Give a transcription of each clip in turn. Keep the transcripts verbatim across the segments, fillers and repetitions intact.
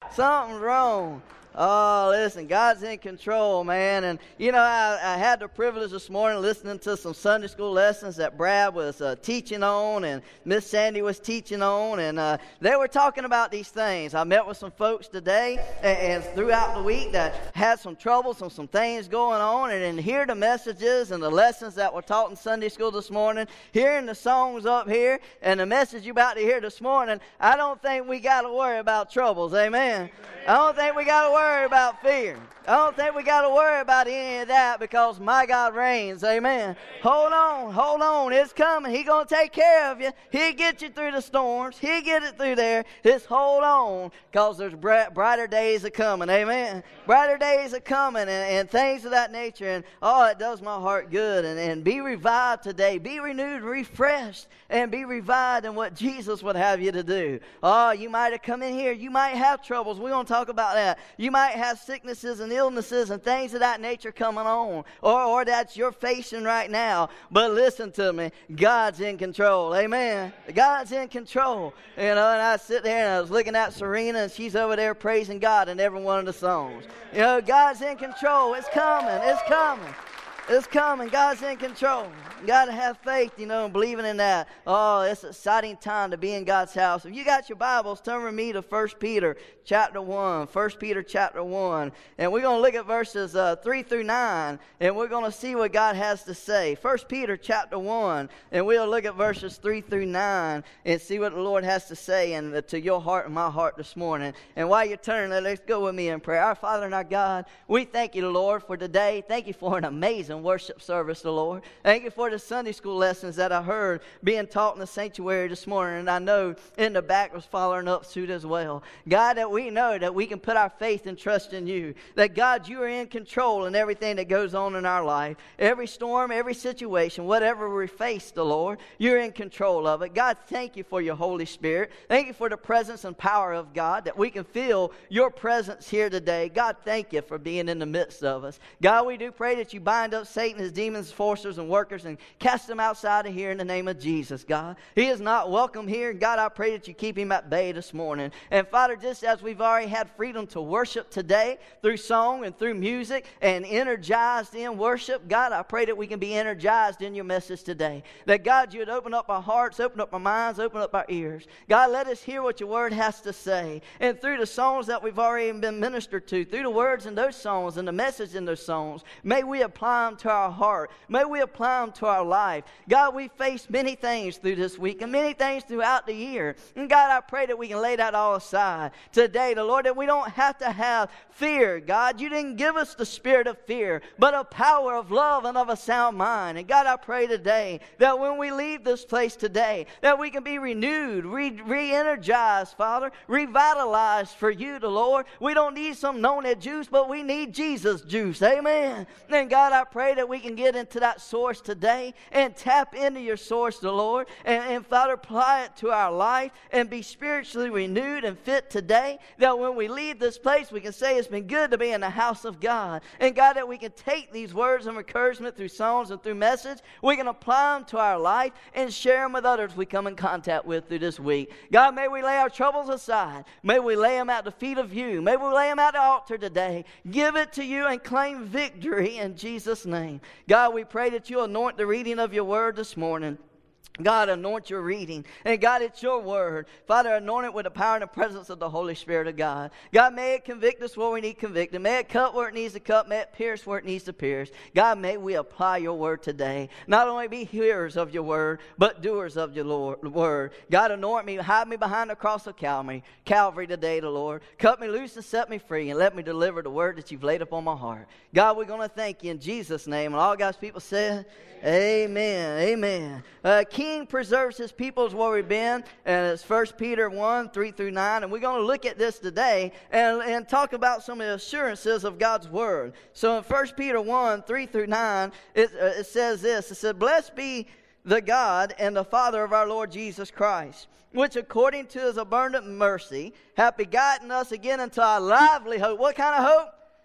Something's wrong. Oh, listen, God's in control, man. And, you know, I, I had the privilege this morning listening to some Sunday school lessons that Brad was uh, teaching on and Miss Sandy was teaching on. And uh, they were talking about these things. I met with some folks today and, and throughout the week that had some troubles, some, some things going on. And then hear the messages and the lessons that were taught in Sunday school this morning, hearing the songs up here and the message you're about to hear this morning, I don't think we got to worry about troubles. Amen. I don't think we got to worry about fear. I don't think we got to worry about any of that because my God reigns. Amen. Hold on. Hold on. It's coming. He's going to take care of you. He'll get you through the storms. He'll get it through there. Just hold on because there's bright, brighter days are coming. Amen. Brighter days are coming and, and things of that nature. And oh, it does my heart good. And, and be revived today. Be renewed, refreshed, and be revived in what Jesus would have you to do. Oh, you might have come in here. You might have troubles. We're going to talk about that. You might have sicknesses and illnesses and things of that nature coming on, or, or that you're facing right now. But listen to me, God's in control. Amen. God's in control. You know, and I sit there and I was looking at Serena, and she's over there praising God in every one of the songs. You know, God's in control. It's coming. It's coming. It's coming. God's in control. You got to have faith, you know, and believing in that. Oh, it's an exciting time to be in God's house. If you got your Bibles, turn with me to First Peter chapter one. First Peter chapter one. And we're going to look at verses uh, three through nine, and we're going to see what God has to say. First Peter chapter one, and we'll look at verses three through nine and see what the Lord has to say and uh, to your heart and my heart this morning. And while you're turning, let's go with me in prayer. Our Father and our God, we thank you, Lord, for today. Thank you for an amazing worship service, the Lord. Thank you for the Sunday school lessons that I heard being taught in the sanctuary this morning, and I know in the back was following up suit as well. God, that we know that we can put our faith and trust in you, that God, you are in control in everything that goes on in our life. Every storm, every situation, whatever we face, the Lord, you're in control of it. God, thank you for your Holy Spirit. Thank you for the presence and power of God, that we can feel your presence here today. God, thank you for being in the midst of us. God, we do pray that you bind up Satan, his demons, forcers, and workers, and cast them outside of here in the name of Jesus, God. He is not welcome here. God, I pray that you keep him at bay this morning. And Father, just as we've already had freedom to worship today through song and through music and energized in worship, God, I pray that we can be energized in your message today. That God, you would open up our hearts, open up our minds, open up our ears. God, let us hear what your word has to say. And through the songs that we've already been ministered to, through the words in those songs and the message in those songs, may we apply them to our heart. May we apply them to our life. God, we faced many things through this week and many things throughout the year. And God, I pray that we can lay that all aside today, the Lord, that we don't have to have fear. God, you didn't give us the spirit of fear, but a power of love and of a sound mind. And God, I pray today that when we leave this place today, that we can be renewed, re- re-energized, Father, revitalized for you, the Lord. We don't need some Nona juice, but we need Jesus juice. Amen. And God, I pray that we can get into that source today and tap into your source, the Lord, and, and Father, apply it to our life and be spiritually renewed and fit today, that when we leave this place, we can say it's been good to be in the house of God. And God, that we can take these words of encouragement through songs and through message, we can apply them to our life and share them with others we come in contact with through this week. God, may we lay our troubles aside. May we lay them at the feet of you. May we lay them at the altar today. Give it to you and claim victory in Jesus' name. God, we pray that you anoint the reading of your word this morning. God, anoint your reading. And God, it's your word. Father, anoint it with the power and the presence of the Holy Spirit of God. God, may it convict us where we need convicted. May it cut where it needs to cut. May it pierce where it needs to pierce. God, may we apply your word today. Not only be hearers of your word, but doers of your Lord, word. God, anoint me. Hide me behind the cross of Calvary, Calvary today, the Lord. Cut me loose and set me free, and let me deliver the word that you've laid upon my heart. God, we're going to thank you in Jesus' name. And all God's people said, amen. Amen. Uh, King preserves his people is where we've been, and it's First Peter one, three through nine, and we're going to look at this today and, and talk about some of the assurances of God's word. So in First Peter one, three through nine, it, uh, it says this. It said, "Blessed be the God and the Father of our Lord Jesus Christ, which according to his abundant mercy hath begotten us again unto our lively hope." What kind of hope?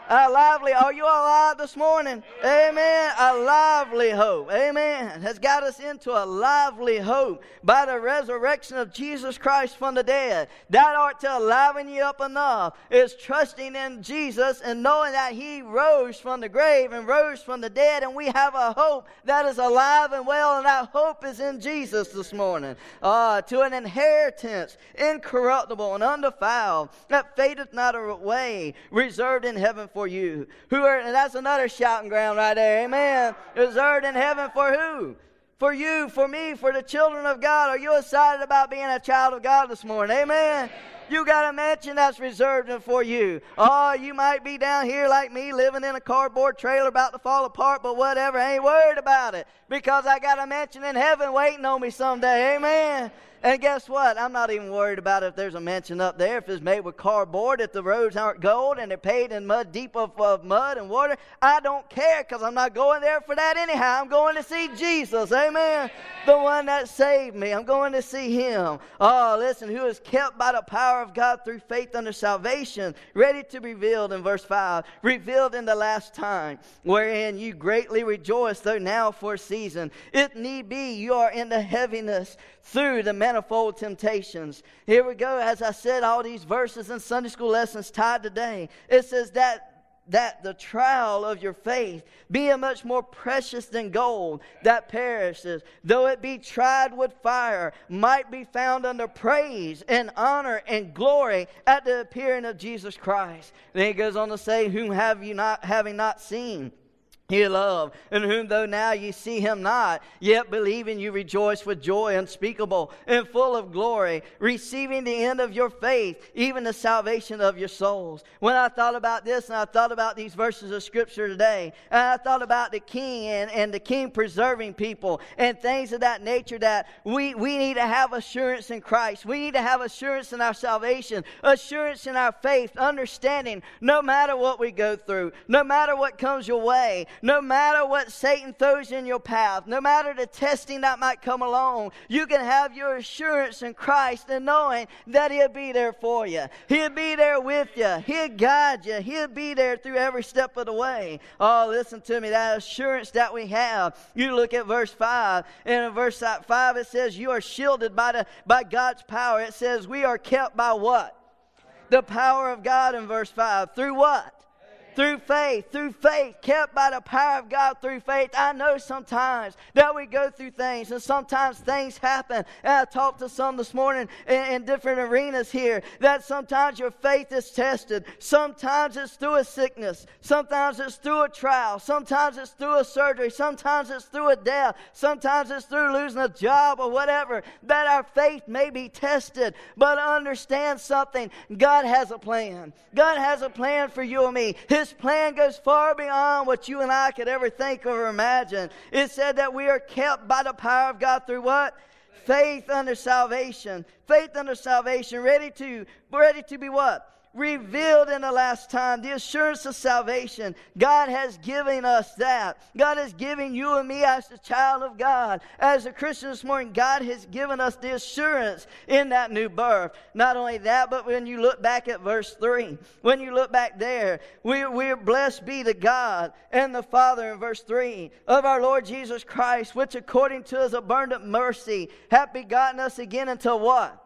A lively, are you alive this morning? Amen. A lively hope. Amen. Has got us into a lively hope by the resurrection of Jesus Christ from the dead. That ought to liven you up enough. Is trusting in Jesus and knowing that He rose from the grave and rose from the dead, and we have a hope that is alive and well, and that hope is in Jesus this morning. Uh, to an inheritance incorruptible and undefiled, that fadeth not away, reserved in heaven for you. Who are, and that's another shouting ground right there. Amen. Reserved in heaven for who? For you, for me, for the children of God. Are you excited about being a child of God this morning? Amen. You got a mansion that's reserved for you. Oh, you might be down here like me, living in a cardboard trailer about to fall apart, but whatever, I ain't worried about it, because I got a mansion in heaven waiting on me someday. Amen. And guess what? I'm not even worried about if there's a mansion up there, if it's made with cardboard, if the roads aren't gold and they're paved in mud, deep of, of mud and water. I don't care, because I'm not going there for that anyhow. I'm going to see Jesus. Amen. The one that saved me. I'm going to see Him. Oh, listen, who is kept by the power of God through faith unto salvation, ready to be revealed in verse five, revealed in the last time, wherein you greatly rejoice, though now for a season, if need be, you are in the heaviness through the manifold temptations. Here we go. As I said, all these verses in Sunday school lessons tied today. It says that that the trial of your faith, being much more precious than gold that perishes, though it be tried with fire, might be found under praise and honor and glory at the appearing of Jesus Christ. Then he goes on to say, whom have you not, having not seen, ye love, in whom though now ye see Him not, yet believing you rejoice with joy unspeakable and full of glory, receiving the end of your faith, even the salvation of your souls. When I thought about this, and I thought about these verses of Scripture today, and I thought about the King and, and the King preserving people and things of that nature, that we, we need to have assurance in Christ. We need to have assurance in our salvation, assurance in our faith, understanding no matter what we go through, no matter what comes your way, no matter what Satan throws in your path, no matter the testing that might come along, you can have your assurance in Christ and knowing that He'll be there for you. He'll be there with you. He'll guide you. He'll be there through every step of the way. Oh, listen to me, that assurance that we have. You look at verse five, and in verse five it says, you are shielded by, the, by God's power. It says we are kept by what? The power of God in verse five. Through what? Through faith, through faith, kept by the power of God through faith. I know sometimes that we go through things, and sometimes things happen. And I talked to some this morning in, in different arenas here, that sometimes your faith is tested. Sometimes it's through a sickness. Sometimes it's through a trial. Sometimes it's through a surgery. Sometimes it's through a death. Sometimes it's through losing a job or whatever, that our faith may be tested. But understand something. God has a plan. God has a plan for you and me. His plan goes far beyond what you and I could ever think or imagine. It said that we are kept by the power of God through what? Faith unto salvation. Faith unto salvation. Ready to, ready to be what? Revealed in the last time. The assurance of salvation. God has given us that. God has given you and me as a child of God. As a Christian this morning, God has given us the assurance in that new birth. Not only that, but when you look back at verse three, when you look back there, we, we're blessed be to God and the Father in verse three of our Lord Jesus Christ, which according to His abundant mercy hath begotten us again into what?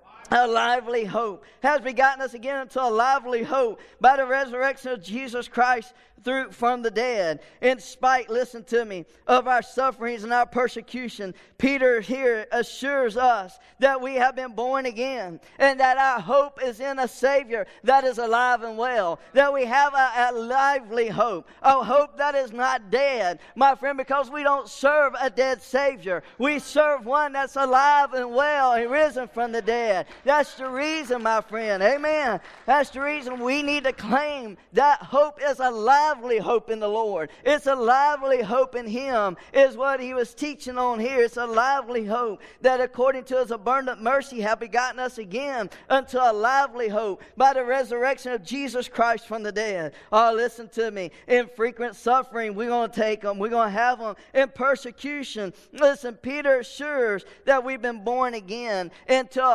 A lively hope. Has begotten us again into a lively hope by the resurrection of Jesus Christ through from the dead. In spite, listen to me, of our sufferings and our persecution, Peter here assures us that we have been born again, and that our hope is in a Savior that is alive and well. That we have a, a lively hope, a hope that is not dead, my friend, because we don't serve a dead Savior. We serve one that's alive and well and risen from the dead. That's the reason, my friend. Amen. That's the reason we need to claim that hope is a lively hope in the Lord. It's a lively hope in Him, is what he was teaching on here. It's a lively hope that according to His abundant mercy have begotten us again unto a lively hope by the resurrection of Jesus Christ from the dead. Oh, listen to me. In frequent suffering, we're going to take them. We're going to have them. In persecution, listen, Peter assures that we've been born again into a hope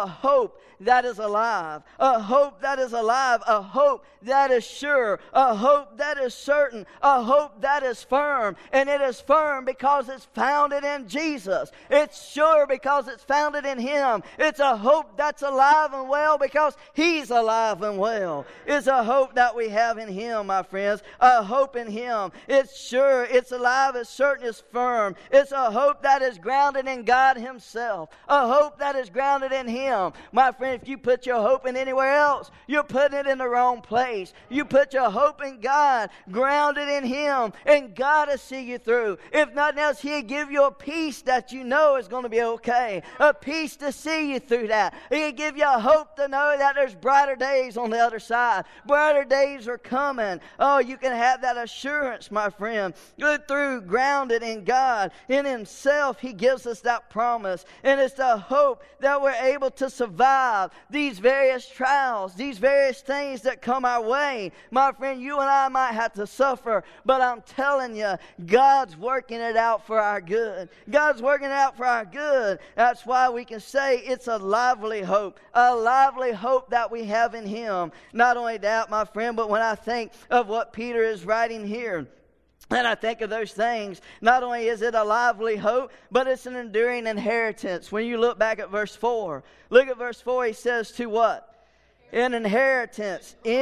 hope that is alive, a hope that is alive, a hope that is sure, a hope that is certain, a hope that is firm. And it is firm because it's founded in Jesus. It's sure because it's founded in Him. It's a hope that's alive and well because He's alive and well. It's a hope that we have in Him, my friends, a hope in Him. It's sure, it's alive, it's certain, it's firm. It's a hope that is grounded in God Himself, a hope that is grounded in Him. My friend, if you put your hope in anywhere else, you're putting it in the wrong place. You put your hope in God, grounded in Him, and God will see you through. If nothing else, He'll give you a peace that you know is going to be okay, a peace to see you through that. He'll give you a hope to know that there's brighter days on the other side. Brighter days are coming. Oh, you can have that assurance, my friend. Good through, grounded in God, in Himself, He gives us that promise. And it's the hope that we're able to survive these various trials, these various things that come our way. My friend, you and I might have to suffer, but I'm telling you, God's working it out for our good. God's working it out for our good. That's why we can say it's a lively hope, a lively hope that we have in Him. Not only that, my friend, but when I think of what Peter is writing here, and I think of those things, not only is it a lively hope, but it's an enduring inheritance. When you look back at verse four, look at verse four, he says to what? An inheritance. In,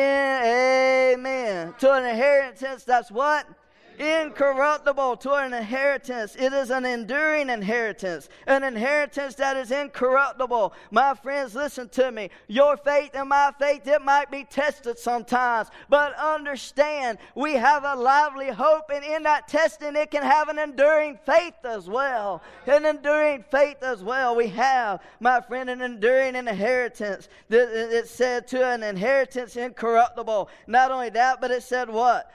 amen. To an inheritance that's what? Incorruptible, to an inheritance. It is an enduring inheritance, an inheritance that is incorruptible. My friends, listen to me. Your faith and my faith, it might be tested sometimes, but understand we have a lively hope, and in that testing it can have an enduring faith as well. An enduring faith as well. We have, my friend, an enduring inheritance. It said to an inheritance incorruptible. Not only that, but it said what?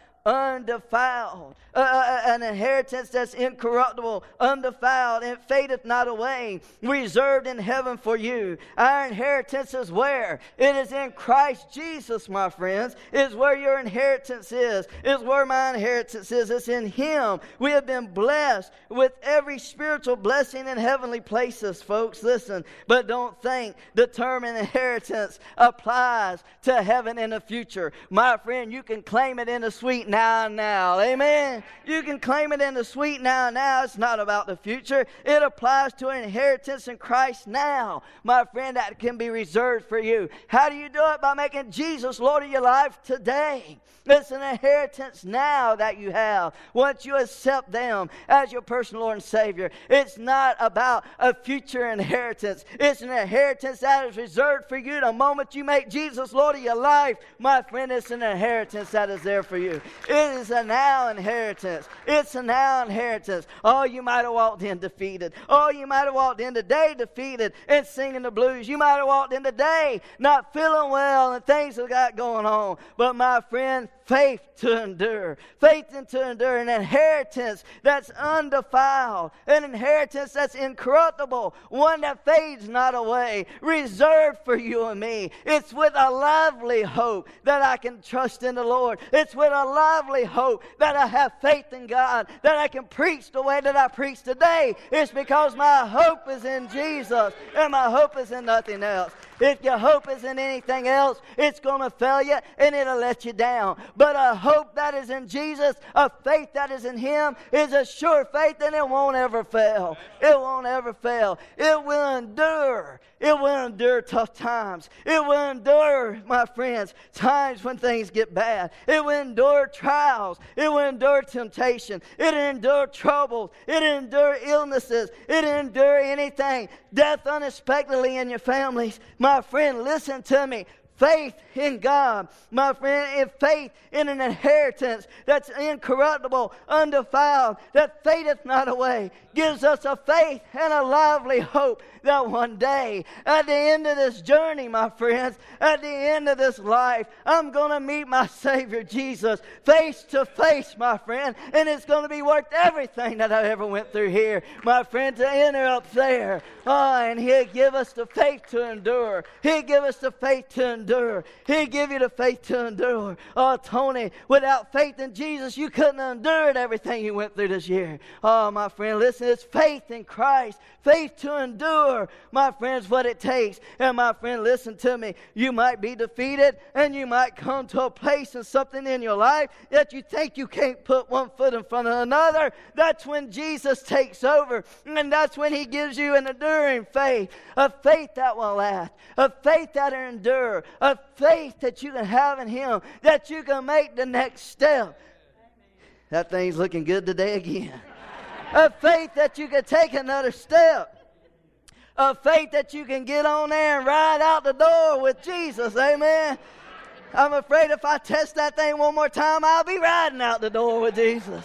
Undefiled. Uh, uh, an inheritance that's incorruptible, undefiled, and fadeth not away, reserved in heaven for you. Our inheritance is where? It is in Christ Jesus, my friends. Is where your inheritance is. Is where my inheritance is. It's in Him. We have been blessed with every spiritual blessing in heavenly places, folks. Listen, but don't think the term inheritance applies to heaven in the future. My friend, you can claim it in the sweet now and now. Amen. You can claim it in the sweet now and now. It's not about the future. It applies to an inheritance in Christ now. My friend, that can be reserved for you. How do you do it? By making Jesus Lord of your life today. It's an inheritance now that you have. Once you accept them as your personal Lord and Savior, it's not about a future inheritance. It's an inheritance that is reserved for you the moment you make Jesus Lord of your life. My friend, it's an inheritance that is there for you. It is a now inheritance. It's a now inheritance. Oh, you might have walked in defeated. Oh, you might have walked in today defeated and singing the blues. You might have walked in today not feeling well and things have got going on. But my friend, faith to endure. Faith to endure. An inheritance that's undefiled. An inheritance that's incorruptible. One that fades not away. Reserved for you and me. It's with a lively hope that I can trust in the Lord. It's with a lively hope that I have faith in God. That I can preach the way that I preach today. It's because my hope is in Jesus. And my hope is in nothing else. If your hope is in anything else, it's going to fail you and it'll let you down. But a hope that is in Jesus, a faith that is in Him, is a sure faith, and it won't ever fail. It won't ever fail. It will endure. It will endure tough times. It will endure, my friends, times when things get bad. It will endure trials. It will endure temptation. It will endure troubles. It will endure illnesses. It will endure anything. Death unexpectedly in your families. My friend, listen to me. Faith in God, my friend, and faith in an inheritance that's incorruptible, undefiled, that fadeth not away, gives us a faith and a lively hope that one day, at the end of this journey, my friends, at the end of this life, I'm going to meet my Savior Jesus face to face, my friend, and it's going to be worth everything that I ever went through here, my friend, to enter up there. Oh, and He'll give us the faith to endure. He'll give us the faith to endure. endure. He give you the faith to endure. Oh, Tony, without faith in Jesus, you couldn't have endured everything you went through this year. Oh, my friend, listen, it's faith in Christ. Faith to endure, my friends, what it takes. And my friend, listen to me. You might be defeated, and you might come to a place and something in your life that you think you can't put one foot in front of another. That's when Jesus takes over, and that's when He gives you an enduring faith, a faith that will last, a faith that will endure, a faith that you can have in Him, that you can make the next step. That thing's looking good today again. A faith that you can take another step. A faith that you can get on there and ride out the door with Jesus. Amen. I'm afraid if I test that thing one more time, I'll be riding out the door with Jesus.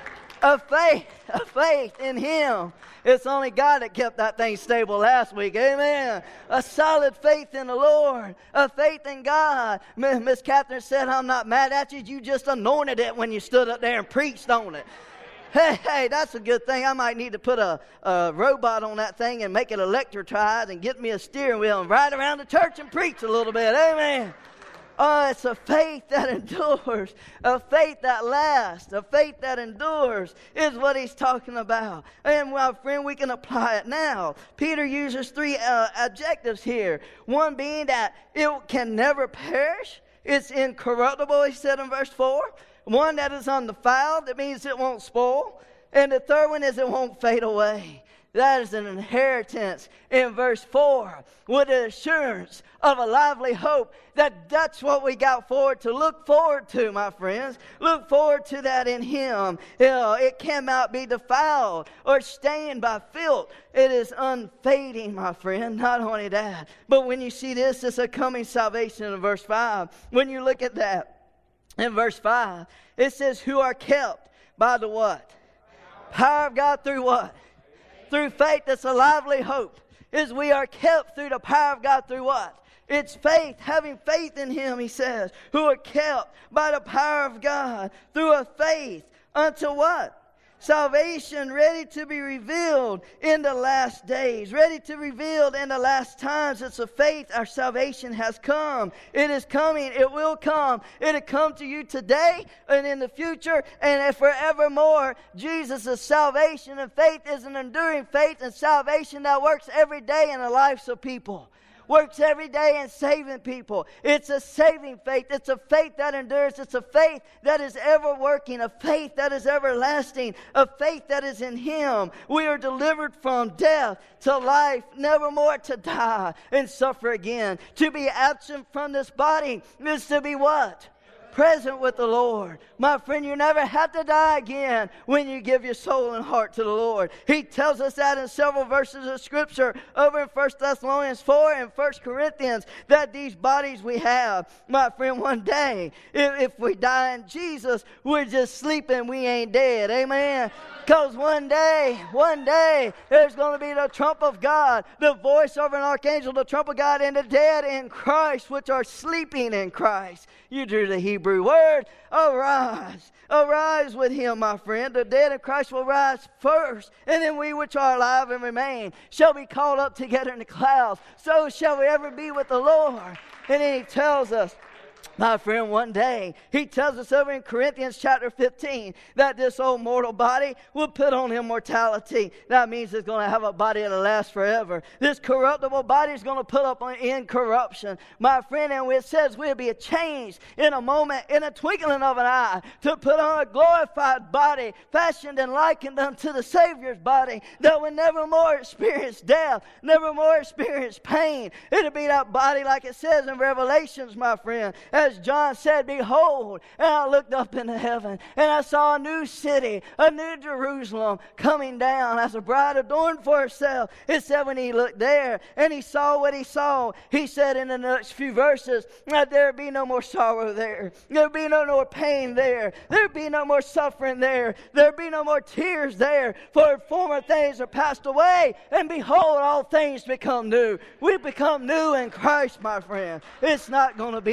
A faith, a faith in Him. It's only God that kept that thing stable last week. Amen. A solid faith in the Lord. A faith in God. Miss Catherine said, I'm not mad at you. You just anointed it when you stood up there and preached on it. Hey, hey, that's a good thing. I might need to put a, a robot on that thing and make it electrified and get me a steering wheel and ride around the church and preach a little bit. Amen. Oh, it's a faith that endures, a faith that lasts, a faith that endures is what he's talking about. And, my friend, we can apply it now. Peter uses three uh, adjectives here. One being that it can never perish. It's incorruptible, he said in verse four. One that is undefiled, that means it won't spoil. And the third one is it won't fade away. That is an inheritance in verse four with the assurance of a lively hope that that's what we got forward to look forward to, my friends. Look forward to that in Him. You know, it cannot be defiled or stained by filth. It is unfading, my friend. Not only that, but when you see this, it's a coming salvation in verse five. When you look at that, in verse five, it says, who are kept by the what? Power of God through what? Through faith. That's a lively hope. Is we are kept through the power of God through what? It's faith, having faith in Him, he says, who are kept by the power of God through a faith unto what? Salvation, ready to be revealed in the last days, ready to be revealed in the last times. It's a faith. Our salvation has come. It is coming. It will come. It'll come to you today and in the future and forevermore. Jesus' salvation and faith is an enduring faith and salvation that works every day in the lives of people. Works every day in saving people. It's a saving faith. It's a faith that endures. It's a faith that is ever working. A faith that is everlasting. A faith that is in Him. We are delivered from death to life, never more to die and suffer again. To be absent from this body is to be what? Present with the Lord. My friend, you never have to die again when you give your soul and heart to the Lord. He tells us that in several verses of Scripture over in First Thessalonians four and First Corinthians, that these bodies we have, my friend, one day, if, if we die in Jesus, we're just sleeping, we ain't dead. Amen. Because one day, one day, there's going to be the trump of God, the voice of an archangel, the trump of God, and the dead in Christ, which are sleeping in Christ. You drew the Hebrew word. Arise. Arise with Him, my friend. The dead in Christ will rise first. And then we which are alive and remain shall be called up together in the clouds. So shall we ever be with the Lord. And then He tells us, my friend, one day, he tells us over in Corinthians chapter fifteen that this old mortal body will put on immortality. That means it's going to have a body that'll last forever. This corruptible body is going to put up on incorruption. My friend, and it says we'll be changed in a moment, in a twinkling of an eye, to put on a glorified body, fashioned and likened unto the Savior's body, that will never more experience death, never more experience pain. It'll be that body like it says in Revelations, my friend. As John said, behold, and I looked up into heaven, and I saw a new city, a new Jerusalem, coming down as a bride adorned for herself. It said when he looked there, and he saw what he saw, he said in the next few verses, that there be no more sorrow there. There be no more pain there. There be no more suffering there. There be no more tears there. For former things are passed away, and behold, all things become new. We become new in Christ, my friend. It's not going to be there.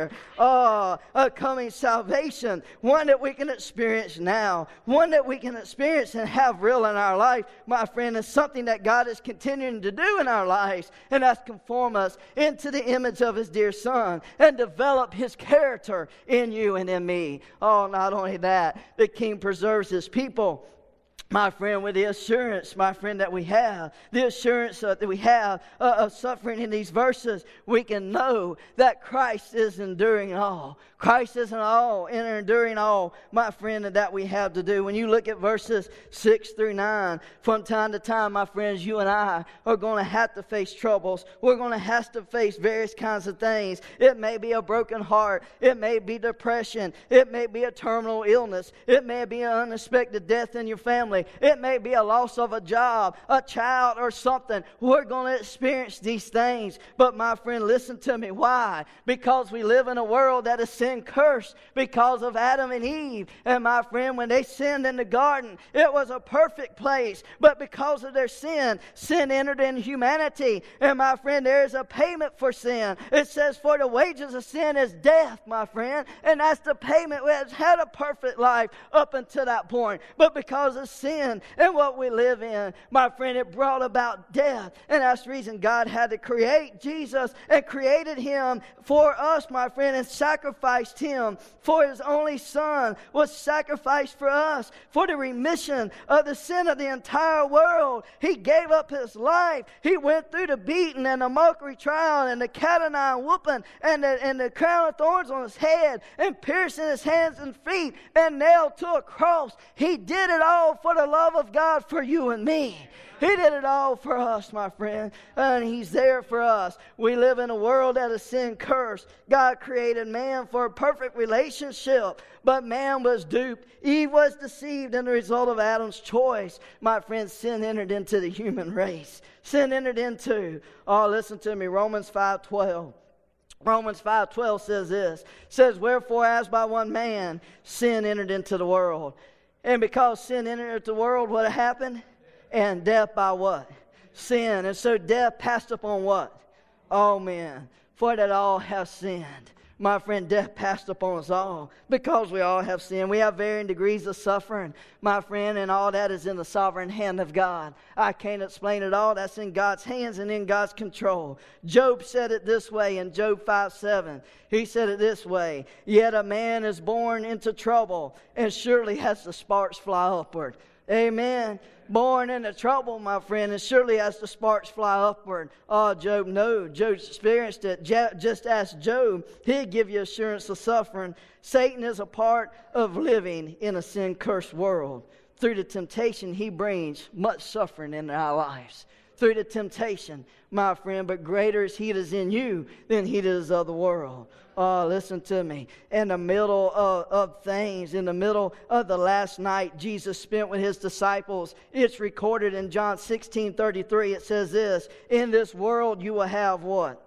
future. Oh, a coming salvation, one that we can experience now, one that we can experience and have real in our life, my friend, is something that God is continuing to do in our lives, and that's conform us into the image of His dear Son and develop His character in you and in me. Oh, not only that, the King preserves His people, my friend, with the assurance, my friend, that we have, the assurance uh, that we have uh, of suffering in these verses, we can know that Christ is enduring all. Christ is in all, and enduring all, my friend, that we have to do. When you look at verses six through nine, from time to time, my friends, you and I are going to have to face troubles. We're going to have to face various kinds of things. It may be a broken heart. It may be depression. It may be a terminal illness. It may be an unexpected death in your family. It may be a loss of a job, a child, or something. We're going to experience these things. But my friend, listen to me. Why? Because we live in a world that is sin cursed because of Adam and Eve. And my friend, when they sinned in the garden, it was a perfect place. But because of their sin, sin entered in humanity. And my friend, there is a payment for sin. It says, for the wages of sin is death, my friend. And that's the payment. We have had a perfect life up until that point. But because of sin and what we live in, my friend, it brought about death. And that's the reason God had to create Jesus and created Him for us, my friend, and sacrificed Him. For His only Son was sacrificed for us, for the remission of the sin of the entire world. He gave up His life. He went through the beating and the mockery trial and the cat o' nine whooping and the, and the crown of thorns on His head and piercing His hands and feet and nailed to a cross. He did it all for the love of God for you and me. He did it all for us, my friend, and He's there for us. We live in a world that is sin cursed. God created man for a perfect relationship, but man was duped. Eve was deceived in the result of Adam's choice. My friend, sin entered into the human race. Sin entered into, oh, listen to me, Romans five twelve. Romans five twelve says this, says, wherefore as by one man sin entered into the world. And because sin entered into the world, what happened? And death by what? Sin. And so death passed upon what? All men. For that all have sinned. My friend, death passed upon us all because we all have sinned. We have varying degrees of suffering, my friend, and all that is in the sovereign hand of God. I can't explain it all. That's in God's hands and in God's control. Job said it this way in Job five seven. He said it this way, yet a man is born into trouble and surely has the sparks fly upward. Amen. Born into trouble, my friend, and surely as the sparks fly upward. Oh, Job, no. Job experienced it. Just ask Job. He'd give you assurance of suffering. Satan is a part of living in a sin-cursed world. Through the temptation, he brings much suffering in our lives. Through the temptation, my friend, but greater is He that is in you than he that is of the world. Oh, listen to me. In the middle of, of things, in the middle of the last night Jesus spent with His disciples, it's recorded in John sixteen thirty-three. It says this, in this world you will have what?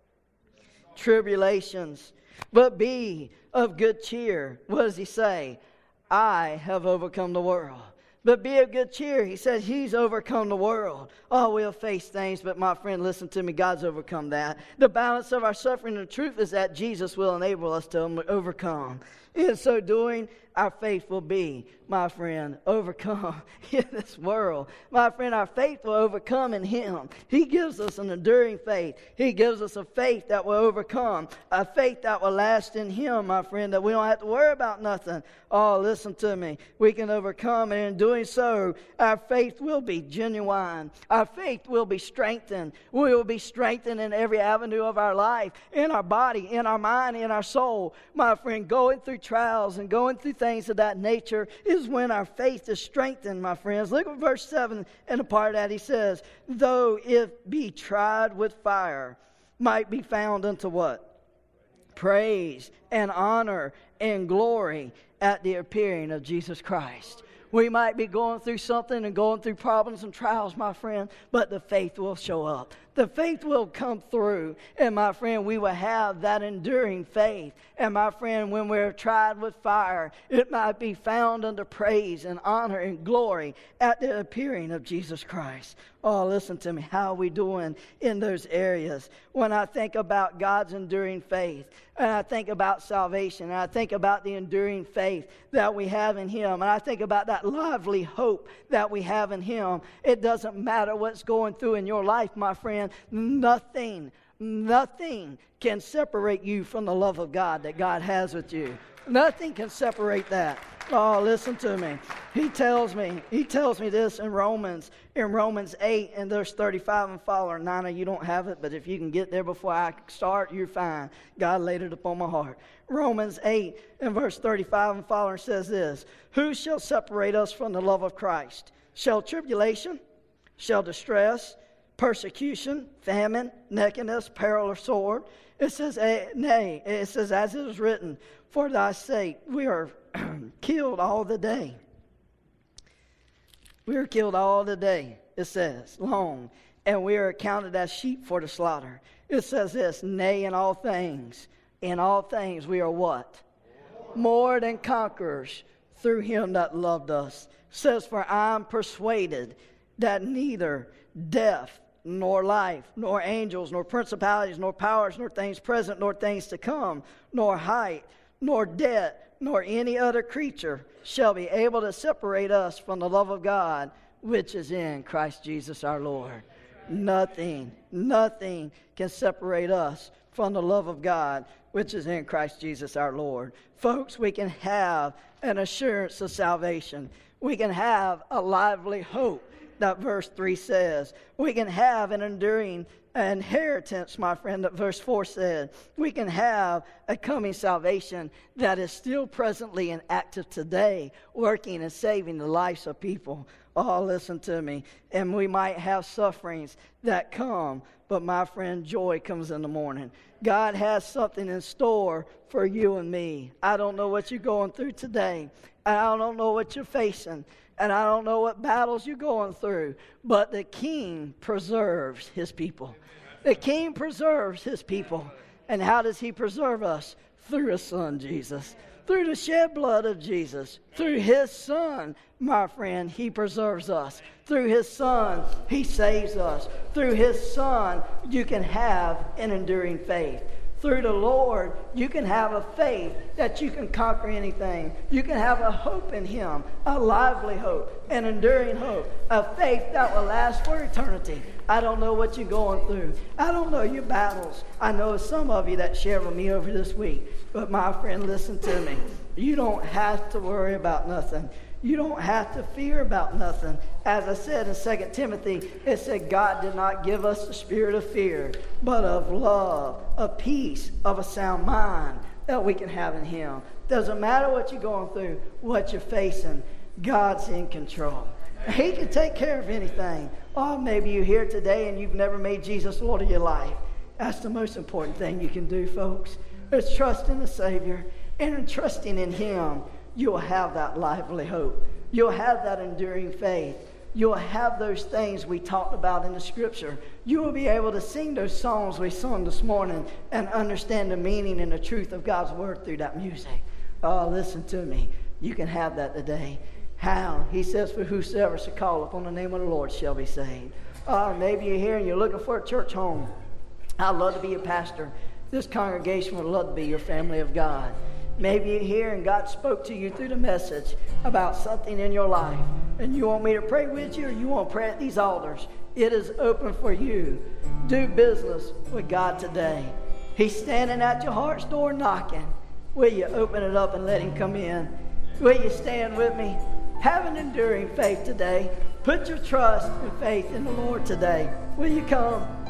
Tribulations. But be of good cheer. What does He say? I have overcome the world. But be of good cheer. He says He's overcome the world. Oh, we'll face things, but my friend, listen to me. God's overcome that. The balance of our suffering and the truth is that Jesus will enable us to overcome. In so doing, our faith will be, my friend, overcome in this world. My friend, our faith will overcome in Him. He gives us an enduring faith. He gives us a faith that will overcome, a faith that will last in Him, my friend, that we don't have to worry about nothing. Oh, listen to me. We can overcome, and in doing so, our faith will be genuine. Our faith will be strengthened. We will be strengthened in every avenue of our life, in our body, in our mind, in our soul. My friend, going through trials and going through things of that nature is when our faith is strengthened, my friends. Look at verse seven and a part of that. He says, though it be tried with fire, might be found unto what? Praise and honor and glory at the appearing of Jesus Christ. We might be going through something and going through problems and trials, my friend, but the faith will show up. The faith will come through. And my friend, we will have that enduring faith. And my friend, when we're tried with fire, it might be found under praise and honor and glory at the appearing of Jesus Christ. Oh, listen to me. How are we doing in those areas? When I think about God's enduring faith, and I think about salvation, and I think about the enduring faith that we have in Him, and I think about that lively hope that we have in Him, it doesn't matter what's going through in your life, my friend. Nothing, nothing can separate you from the love of God that God has with you. Nothing can separate that. Oh, listen to me. He tells me, he tells me this in Romans, in Romans eight and verse thirty-five and following. Nina, you don't have it, but if you can get there before I start, you're fine. God laid it upon my heart. Romans eight and verse thirty-five and following says this: Who shall separate us from the love of Christ? Shall tribulation? Shall distress? Persecution? Famine? Nakedness? Peril or sword? It says, nay, it says, as it is written, for thy sake we are killed all the day. We are killed all the day, it says, long, and we are accounted as sheep for the slaughter. It says this, nay, in all things, in all things we are what? More than conquerors through Him that loved us. It says, for I am persuaded that neither death, nor life, nor angels, nor principalities, nor powers, nor things present, nor things to come, nor height, nor depth, nor any other creature shall be able to separate us from the love of God, which is in Christ Jesus our Lord. Nothing, nothing can separate us from the love of God, which is in Christ Jesus our Lord. Folks, we can have an assurance of salvation. We can have a lively hope that verse three says. We can have an enduring inheritance, my friend, that verse four said. We can have a coming salvation that is still presently and active today, working and saving the lives of people. Oh, listen to me. And we might have sufferings that come, but my friend, joy comes in the morning. God has something in store for you and me. I don't know what you're going through today, and I don't know what you're facing, and I don't know what battles you're going through, but the King preserves His people. The King preserves His people. And how does He preserve us? Through His Son, Jesus. Through the shed blood of Jesus. Through His Son, my friend, He preserves us. Through His Son, He saves us. Through His Son, you can have an enduring faith. Through the Lord, you can have a faith that you can conquer anything. You can have a hope in Him, a lively hope, an enduring hope, a faith that will last for eternity. I don't know what you're going through. I don't know your battles. I know some of you that shared with me over this week. But my friend, listen to me. You don't have to worry about nothing. You don't have to fear about nothing. As I said in Second Timothy, it said God did not give us the spirit of fear, but of love, of peace, of a sound mind that we can have in Him. Doesn't matter what you're going through, what you're facing, God's in control. He can take care of anything. Or maybe you're here today and you've never made Jesus Lord of your life. That's the most important thing you can do, folks. It's trust in the Savior, and in trusting in Him, you'll have that lively hope. You'll have that enduring faith. You'll have those things we talked about in the Scripture. You will be able to sing those songs we sung this morning and understand the meaning and the truth of God's Word through that music. Oh, listen to me. You can have that today. How? He says, for whosoever shall call upon the name of the Lord shall be saved. Oh, maybe you're here and you're looking for a church home. I'd love to be your pastor. This congregation would love to be your family of God. Maybe you're here and God spoke to you through the message about something in your life, and you want me to pray with you, or you want to pray at these altars. It is open for you. Do business with God today. He's standing at your heart's door knocking. Will you open it up and let Him come in? Will you stand with me? Have an enduring faith today. Put your trust and faith in the Lord today. Will you come?